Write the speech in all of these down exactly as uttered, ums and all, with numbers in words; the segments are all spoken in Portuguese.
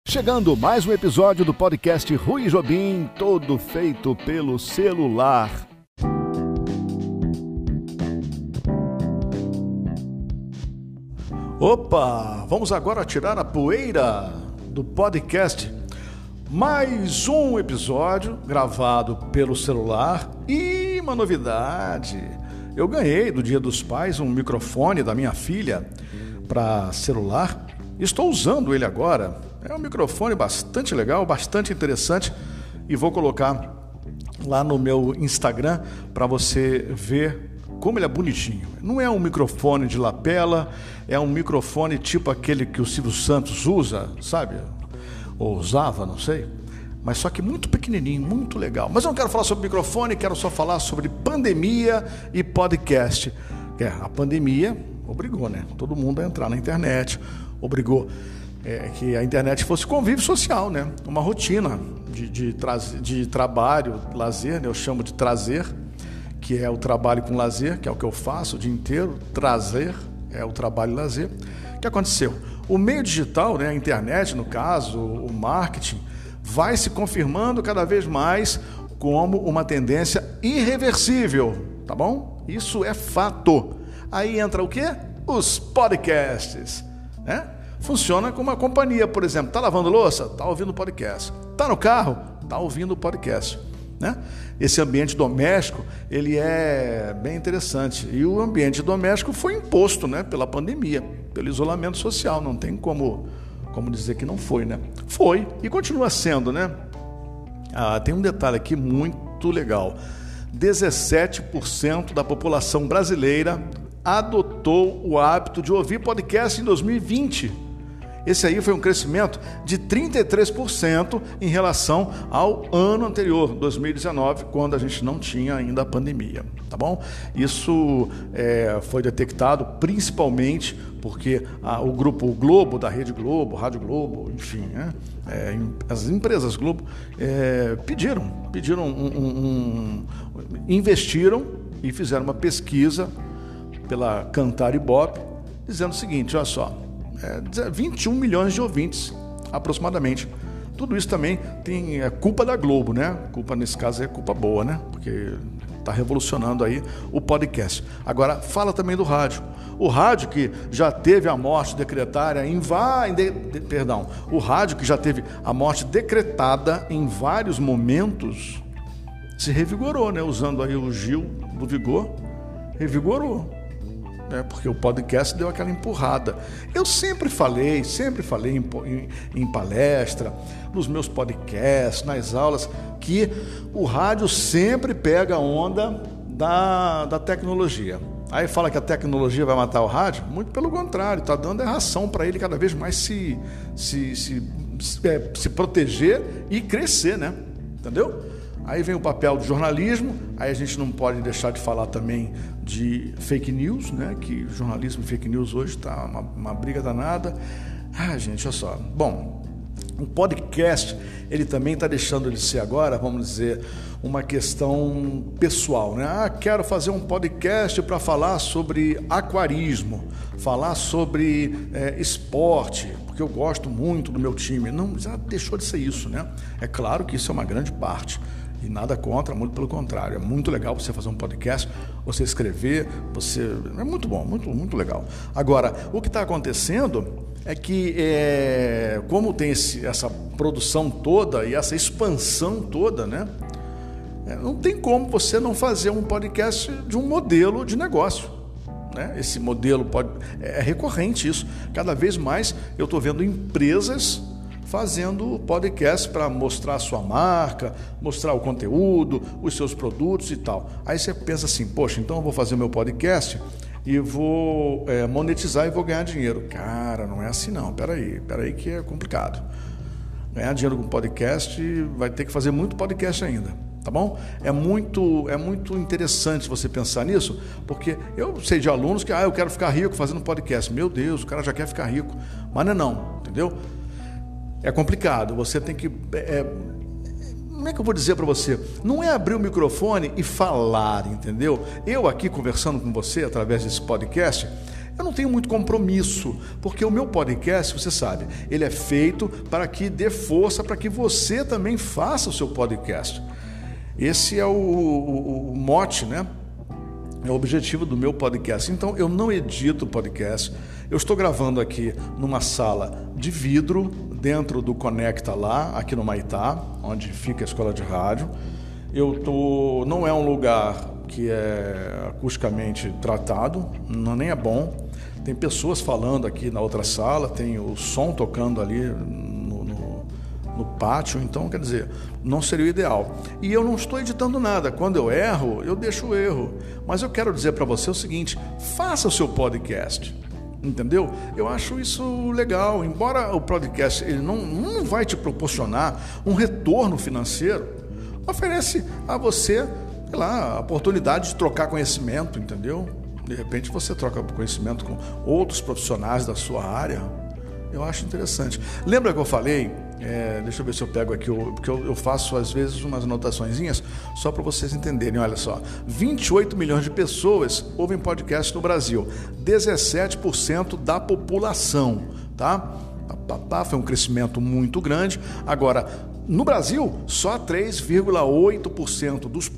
Chegando mais um episódio do podcast Rui Jobim, todo feito pelo celular. Opa, vamos agora tirar a poeira do podcast. Mais um episódio gravado pelo celular e uma novidade. Eu ganhei do Dia dos Pais um microfone da minha filha para celular. Estou usando ele agora. É um microfone bastante legal, bastante interessante e vou colocar lá no meu Instagram para você ver como ele é bonitinho. Não é um microfone de lapela, é um microfone tipo aquele que o Silvio Santos usa, sabe? Ou usava, não sei. Mas só que muito pequenininho, muito legal. Mas eu não quero falar sobre microfone, quero só falar sobre pandemia e podcast. É, a pandemia obrigou, né? Todo mundo a entrar na internet, obrigou é, que a internet fosse convívio social, né? Uma rotina de, de, tra- de trabalho, lazer, né? Eu chamo de trazer, que é o trabalho com lazer, que é o que eu faço o dia inteiro. Trazer é o trabalho e lazer. O que aconteceu? O meio digital, né? A internet, no caso, o marketing, vai se confirmando cada vez mais como uma tendência irreversível, tá bom? Isso é fato. Aí entra o quê? Os podcasts, né? Funciona como uma companhia, por exemplo. Tá lavando louça? Tá ouvindo podcast. Tá no carro? Tá ouvindo podcast, né? Esse ambiente doméstico, ele é bem interessante. E o ambiente doméstico foi imposto, né, pela pandemia, pelo isolamento social. Não tem como, como dizer que não foi, né? Foi e continua sendo, né? Ah, tem um detalhe aqui muito legal. dezessete por cento da população brasileira adotou o hábito de ouvir podcast em dois mil e vinte. Esse aí foi um crescimento de trinta e três por cento em relação ao ano anterior, dois mil e dezenove, quando a gente não tinha ainda a pandemia, tá bom? Isso é, foi detectado principalmente porque a, o grupo Globo, da Rede Globo, Rádio Globo, enfim, né? É, as empresas Globo é, pediram, pediram um, um, um, investiram e fizeram uma pesquisa pela Cantar Ibope, dizendo o seguinte, olha só, é, vinte e um milhões de ouvintes, aproximadamente. Tudo isso também tem é, culpa da Globo, né? Culpa, nesse caso, é culpa boa, né? Porque está revolucionando aí o podcast. Agora, fala também do rádio. O rádio que já teve a morte decretada em vários... De, de, perdão, o rádio que já teve a morte decretada em vários momentos, se revigorou, né? Usando aí o Gil do Vigor, revigorou. É, porque o podcast deu aquela empurrada. Eu sempre falei, sempre falei em, em, em palestra, nos meus podcasts, nas aulas, que o rádio sempre pega a onda da, da tecnologia. Aí fala que a tecnologia vai matar o rádio? Muito pelo contrário, está dando ração para ele cada vez mais se, se, se, se, é, se proteger e crescer, né? Entendeu? Aí vem o papel do jornalismo, aí a gente não pode deixar de falar também de fake news, né? Que jornalismo e fake news hoje está uma, uma briga danada. Ah, gente, olha só. Bom, o podcast, ele também está deixando de ser agora, vamos dizer, uma questão pessoal, né? Ah, quero fazer um podcast para falar sobre aquarismo, falar sobre é, esporte, porque eu gosto muito do meu time. Não, já deixou de ser isso, né? É claro que isso é uma grande parte. E nada contra, muito pelo contrário. É muito legal você fazer um podcast, você escrever, você... É muito bom, muito, muito legal. Agora, o que está acontecendo é que, é... como tem esse, essa produção toda e essa expansão toda, né? É, não tem como você não fazer um podcast de um modelo de negócio. Né? Esse modelo pode... É recorrente isso. Cada vez mais eu estou vendo empresas fazendo podcast para mostrar a sua marca, mostrar o conteúdo, os seus produtos e tal. Aí você pensa assim, poxa, então eu vou fazer o meu podcast e vou é, monetizar e vou ganhar dinheiro. Cara, não é assim não, peraí, peraí que é complicado. Ganhar dinheiro com podcast, vai ter que fazer muito podcast ainda, tá bom? É muito, é muito interessante você pensar nisso, porque eu sei de alunos que, ah, eu quero ficar rico fazendo podcast. Meu Deus, o cara já quer ficar rico. Mas não é não, entendeu? É complicado, você tem que... É, como é que eu vou dizer para você? Não é abrir o microfone e falar, entendeu? Eu aqui conversando com você através desse podcast, Eu não tenho muito compromisso, porque o meu podcast, você sabe, ele é feito para que dê força para que você também faça o seu podcast. Esse é o, o, o mote, né? É o objetivo do meu podcast. Então, eu não edito o podcast. Eu estou gravando aqui numa sala de vidro, dentro do Conecta lá, aqui no Maitá, onde fica a escola de rádio. Eu tô, não é um lugar que é acusticamente tratado, não, nem é bom. Tem pessoas falando aqui na outra sala, tem o som tocando ali no, no, no pátio, então, quer dizer, não seria o ideal. E eu não estou editando nada. Quando eu erro, eu deixo o erro. Mas eu quero dizer para você o seguinte: faça o seu podcast. Entendeu? Eu acho isso legal. Embora o podcast ele não, não vai te proporcionar um retorno financeiro, oferece a você, sei lá, a oportunidade de trocar conhecimento, entendeu? De repente você troca conhecimento com outros profissionais da sua área. Eu acho interessante. Lembra que eu falei, é, deixa eu ver se eu pego aqui, porque eu, eu faço às vezes umas anotaçõezinhas só para vocês entenderem. Olha só, vinte e oito milhões de pessoas ouvem podcast no Brasil, dezessete por cento da população, tá? Foi um crescimento muito grande. Agora, no Brasil, só três vírgula oito por cento dos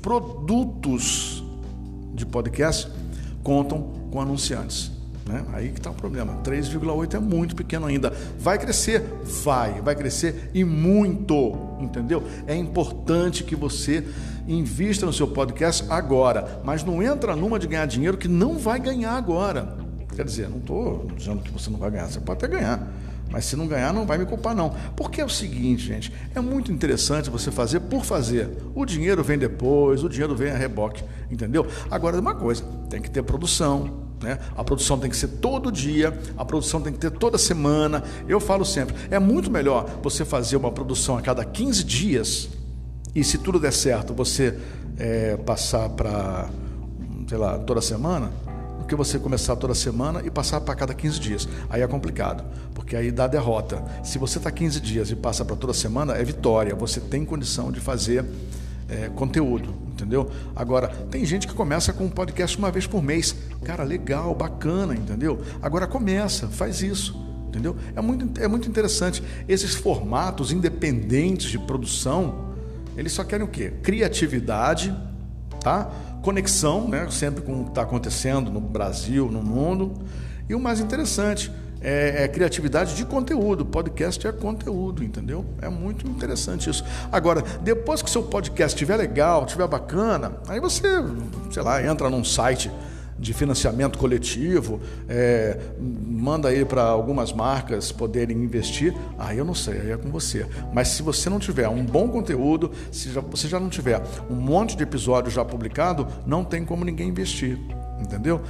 produtos de podcast contam com anunciantes. Né? Aí que está o problema. três vírgula oito é muito pequeno ainda. Vai crescer? Vai. Vai crescer e muito. Entendeu? É importante que você invista no seu podcast agora. Mas não entra numa de ganhar dinheiro que não vai ganhar agora. Quer dizer, não estou dizendo que você não vai ganhar. Você pode até ganhar. Mas se não ganhar, não vai me culpar, não. Porque é o seguinte, gente, é muito interessante você fazer por fazer. O dinheiro vem depois, o dinheiro vem a reboque, entendeu? Agora, uma coisa, tem que ter produção, né? A produção tem que ser todo dia, a produção tem que ter toda semana. Eu falo sempre, é muito melhor você fazer uma produção a cada quinze dias e, se tudo der certo, você é, passar para, sei lá, toda semana, que você começar toda semana e passar para cada quinze dias. Aí é complicado, porque aí dá derrota. Se você está quinze dias e passa para toda semana, é vitória. Você tem condição de fazer é, conteúdo, entendeu? Agora, tem gente que começa com um podcast uma vez por mês. Cara, legal, bacana, entendeu? Agora começa, faz isso, entendeu? É muito, é muito interessante. Esses formatos independentes de produção, eles só querem o quê? Criatividade, tá? Conexão, né? Sempre com o que está acontecendo no Brasil, no mundo. E o mais interessante é, é criatividade de conteúdo. Podcast é conteúdo, entendeu? É muito interessante isso. Agora, depois que o seu podcast estiver legal, estiver bacana, aí você, sei lá, entra num site de financiamento coletivo, é, manda ele para algumas marcas poderem investir, aí eu não sei, aí é com você. Mas se você não tiver um bom conteúdo, se já, você já não tiver um monte de episódio já publicado, não tem como ninguém investir, entendeu?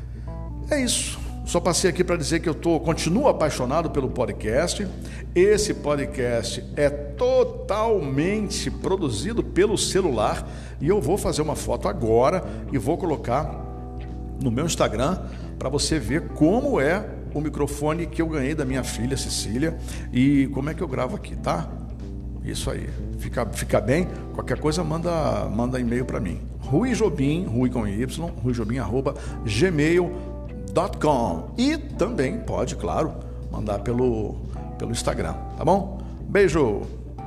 É isso. Só passei aqui para dizer que eu tô, continuo apaixonado pelo podcast. Esse podcast é totalmente produzido pelo celular e eu vou fazer uma foto agora e vou colocar no meu Instagram para você ver como é o microfone que eu ganhei da minha filha Cecília e como é que eu gravo aqui, tá? Isso aí, fica, fica bem? Qualquer coisa manda, manda e-mail para mim. Rui Jobim, Rui com Y, ruijobim arroba gmail ponto com. E também pode, claro, mandar pelo, pelo Instagram, tá bom? Beijo!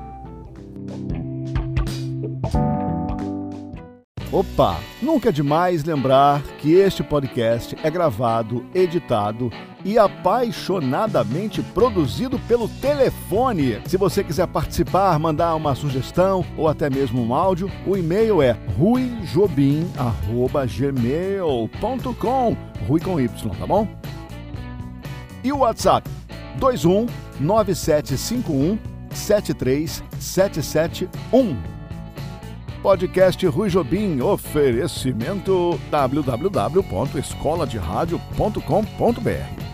Opa! Nunca é demais lembrar que este podcast é gravado, editado e apaixonadamente produzido pelo telefone. Se você quiser participar, mandar uma sugestão ou até mesmo um áudio, o e-mail é ruijobim arroba gmail ponto com, Rui com Y, tá bom? E o WhatsApp? dois um nove sete cinco um sete três sete sete um. Podcast Rui Jobim, oferecimento w w w ponto escola de rádio ponto com ponto b r.